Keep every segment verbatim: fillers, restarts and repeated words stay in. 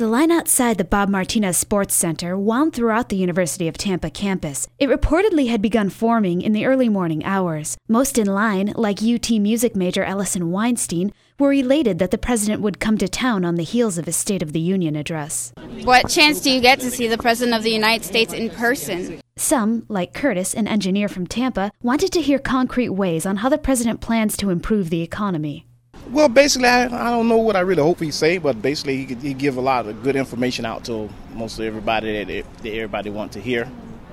The line outside the Bob Martinez Sports Center wound throughout the University of Tampa campus. It reportedly had begun forming in the early morning hours. Most in line, like U T music major Ellison Weinstein, were elated that the president would come to town on the heels of his State of the Union address. What chance do you get to see the President of the United States in person? Some, like Curtis, an engineer from Tampa, wanted to hear concrete ways on how the president plans to improve the economy. Well, basically, I, I don't know what I really hope he say, but basically he could he give a lot of good information out to most of everybody that, that everybody want to hear,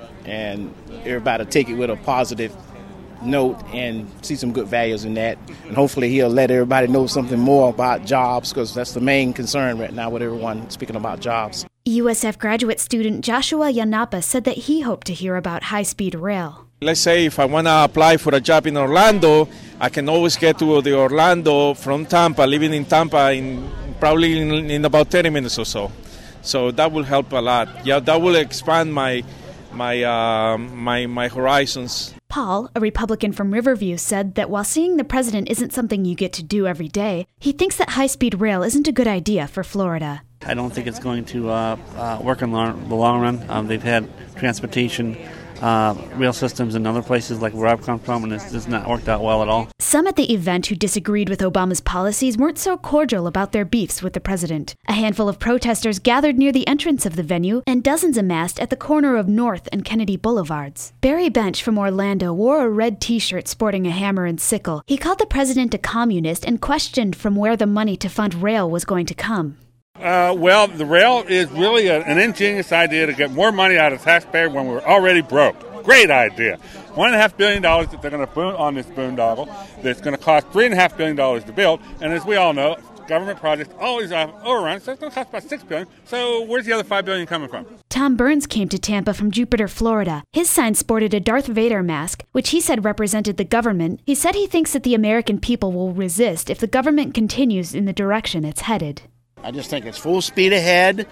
and everybody take it with a positive note and see some good values in that. And hopefully he'll let everybody know something more about jobs, because that's the main concern right now with everyone speaking about jobs. U S F graduate student Joshua Yanapa said that he hoped to hear about high-speed rail. Let's say if I want to apply for a job in Orlando, I can always get to the Orlando from Tampa, living in Tampa in probably in, in about thirty minutes or so. So that will help a lot. Yeah, that will expand my my uh, my my horizons. Paul, a Republican from Riverview, said that while seeing the president isn't something you get to do every day, he thinks that high-speed rail isn't a good idea for Florida. I don't think it's going to uh, uh, work in long, the long run. Um, they've had transportation Uh, rail systems in other places like where I've come from, and it's just not worked out well at all. Some at the event who disagreed with Obama's policies weren't so cordial about their beefs with the president. A handful of protesters gathered near the entrance of the venue, and dozens amassed at the corner of North and Kennedy Boulevards. Barry Bench from Orlando wore a red t-shirt sporting a hammer and sickle. He called the president a communist and questioned from where the money to fund rail was going to come. Uh, well, the rail is really a, an ingenious idea to get more money out of taxpayers when we're already broke. Great idea. One and a half billion dollars that they're going to put on this boondoggle that's going to cost three and a half billion dollars to build. And as we all know, government projects always have overruns, so it's going to cost about six billion dollars. So where's the other five billion dollars coming from? Tom Burns came to Tampa from Jupiter, Florida. His sign sported a Darth Vader mask, which he said represented the government. He said he thinks that the American people will resist if the government continues in the direction it's headed. I just think it's full speed ahead,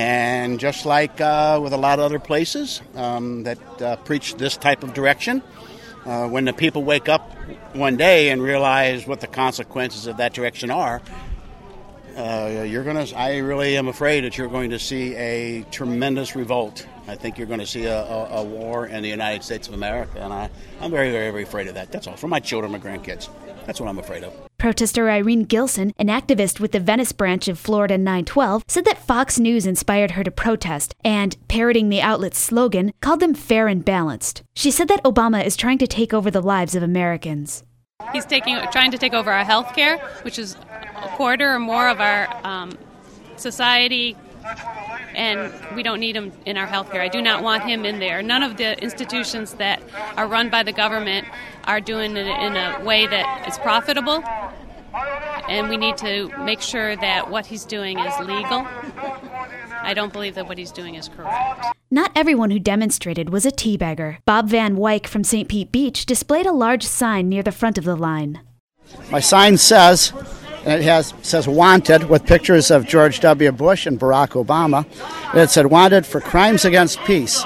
and just like uh, with a lot of other places um, that uh, preach this type of direction, uh, when the people wake up one day and realize what the consequences of that direction are, uh, you're going to. I really am afraid that you're going to see a tremendous revolt. I think you're going to see a, a, a war in the United States of America, and I, I'm very, very, very afraid of that. That's all. For my children, my grandkids. That's what I'm afraid of. Protester Irene Gilson, an activist with the Venice branch of Florida nine twelve, said that Fox News inspired her to protest and, parroting the outlet's slogan, called them fair and balanced. She said that Obama is trying to take over the lives of Americans. He's taking, trying to take over our health care, which is a quarter or more of our um, society, and we don't need him in our health care. I do not want him in there. None of the institutions that are run by the government are doing it in a way that is profitable, and we need to make sure that what he's doing is legal. I don't believe that what he's doing is correct. Not everyone who demonstrated was a teabagger. Bob Van Wyck from Saint Pete Beach displayed a large sign near the front of the line. My sign says, and it has says wanted with pictures of George W. Bush and Barack Obama. And it said wanted for crimes against peace.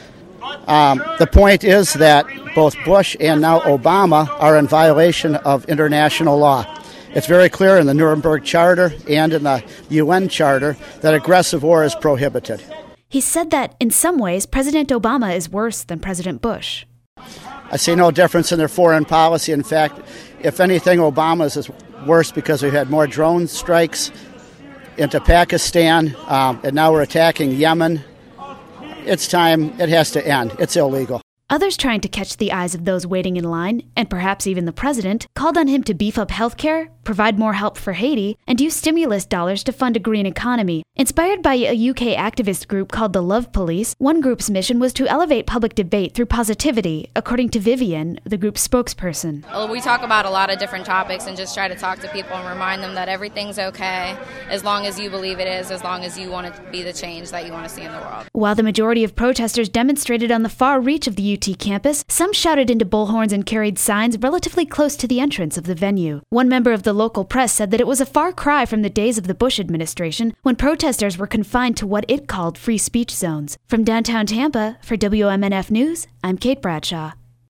Um, the point is that both Bush and now Obama are in violation of international law. It's very clear in the Nuremberg Charter and in the U N Charter that aggressive war is prohibited. He said that, in some ways, President Obama is worse than President Bush. I see no difference in their foreign policy. In fact, if anything, Obama's is worse because we've had more drone strikes into Pakistan, um, and now we're attacking Yemen. It's time. It has to end. It's illegal. Others trying to catch the eyes of those waiting in line, and perhaps even the president, called on him to beef up health care, provide more help for Haiti, and use stimulus dollars to fund a green economy. Inspired by a U K activist group called the Love Police, one group's mission was to elevate public debate through positivity, according to Vivian, the group's spokesperson. Well, we talk about a lot of different topics and just try to talk to people and remind them that everything's okay as long as you believe it is, as long as you want it to be the change that you want to see in the world. While the majority of protesters demonstrated on the far reach of the U T campus, some shouted into bullhorns and carried signs relatively close to the entrance of the venue. One member of the local press said that it was a far cry from the days of the Bush administration when protesters were confined to what it called free speech zones. From downtown Tampa, for W M N F News, I'm Kate Bradshaw.